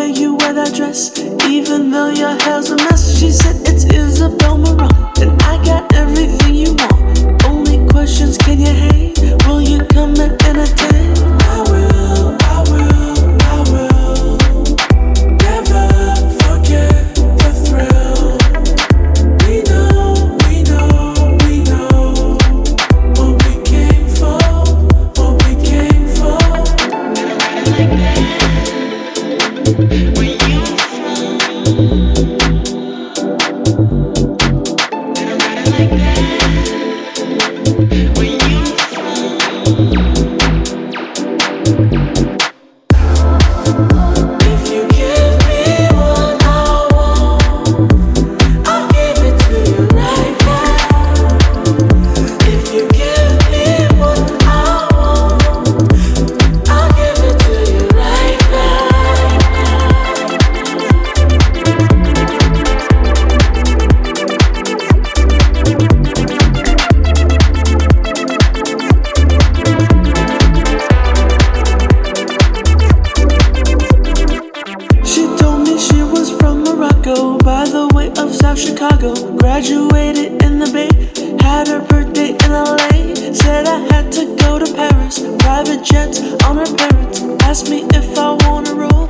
way you wear that dress, even though your hair's a mess. She said it's Isabel Marant, and I got everything you want. Only questions, can you hang? Will you come and entertain? I will, I will, I will never forget the thrill. We know, we know, we know what we came for, what we came for. Where you like that? Where you If you give me what I want, I'll give it to you right now. If you give me what I want, I'll give it to you right She told me she was from Morocco, by the way of South Chicago. Graduated in the Bay, had her birthday in LA. Said I had to go to Paris, private jets on her parents. Asked me if I wanna roll.